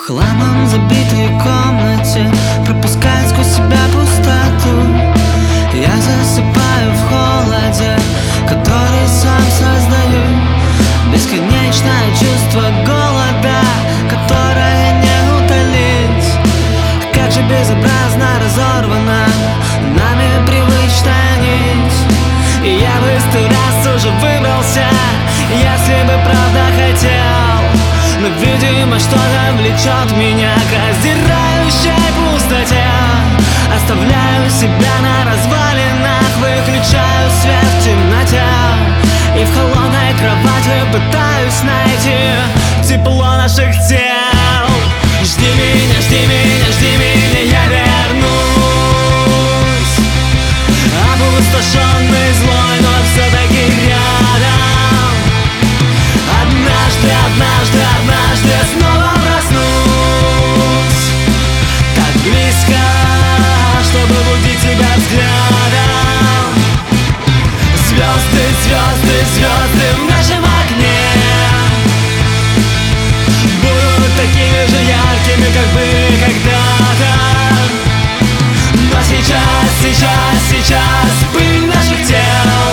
хламом забитой комнате пропускает сквозь себя пустоту. Я засыпаю в холоде, который сам создаю. Бесконечное чувство голода, которое не утолить. Как же безобразно разорвана нами привычная нить. И я бы 100 раз уже выбрался, если бы правда хотел. Но, видимо, что-то влечет меня к раздирающей пустоте. Оставляю себя на развалинах, выключаю свет в темноте. И в холодной кровати пытаюсь найти тепло наших тел. Жди меня, жди меня, жди меня, я вернусь. Опустошенный, злой, но все-таки рядом. Однажды, однажды, однажды снова проснусь. Так близко, чтобы будить тебя взглядом. Звезды, звезды, звезды в нашем окне будут такими же яркими, как были когда-то. Но сейчас, сейчас, сейчас пыль наших тел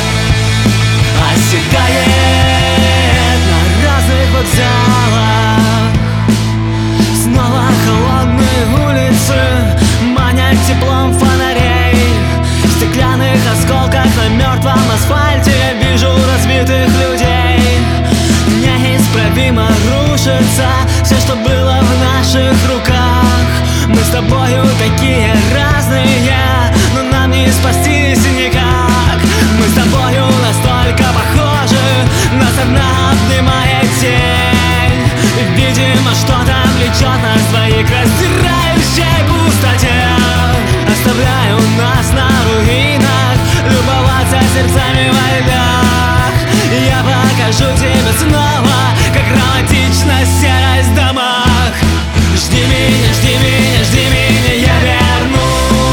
оседает на разных вокзалах. Снова холодные улицы манят теплом фонарей. В стеклянных осколках на мертвом асфальте я вижу разбитых людей. Неисправимо рушится все, что было в наших руках. Мы с тобою такие разные, но нам не спастись никак. Мы с тобою настолько похожи, нас одна обнимает тень. И, видимо, что-то влечет нас двоих к раздирающей пустоте. Оставляю нас на руинах, любоваться сердцами во льдах. Я покажу тебе снова, как романтична серость в домах. Жди меня, жди меня, жди меня, я вернусь.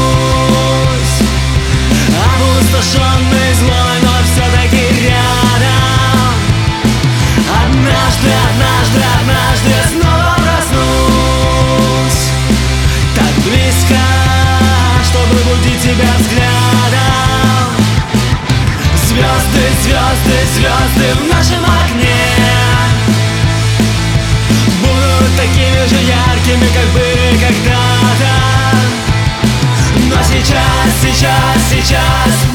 Опустошенный, злой, но все-таки рядом. Однажды, однажды, однажды я снова проснусь. Так близко, чтобы будить тебя взглядом. Звезды, звезды, звезды в нашем окне будут такими же яркими, как были когда-то. Но сейчас, сейчас, сейчас